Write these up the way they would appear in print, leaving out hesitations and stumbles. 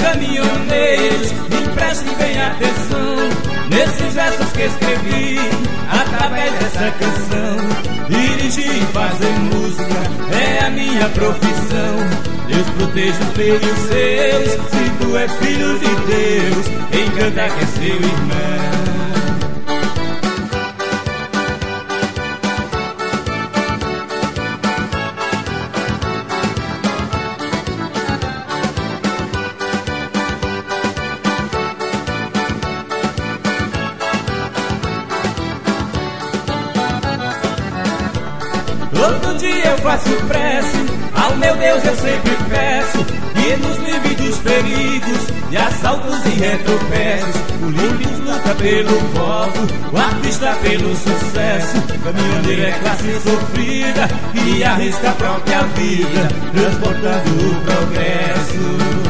caminhoneiros, me prestem bem atenção nesses versos que escrevi através dessa canção. Dirigir e fazer música é a minha profissão. Deus proteja os meus e os seus, se tu és filho de Deus, quem canta que é seu irmão. Todo dia eu faço prece, ao meu Deus eu sempre peço que nos livre dos perigos, de assaltos e retropeços. O Olímpicos luta pelo voto, o artista pelo sucesso. Caminhoneiro é classe sofrida que arrisca a própria vida, transportando o progresso.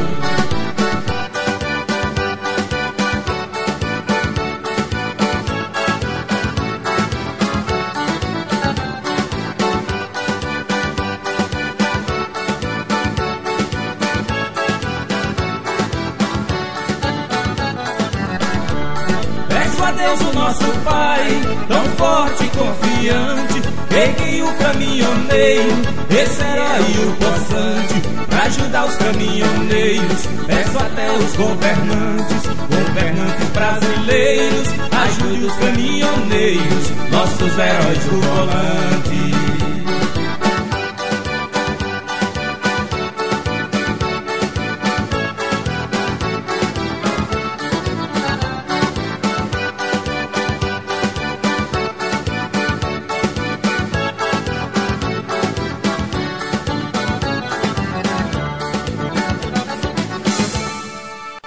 Peço a Deus o nosso Pai, tão forte e confiante, que guie o caminhoneiro, esse herói o possante, pra ajudar os caminhoneiros. Peço até os governantes brasileiros, ajude os caminhoneiros, nossos heróis do volante.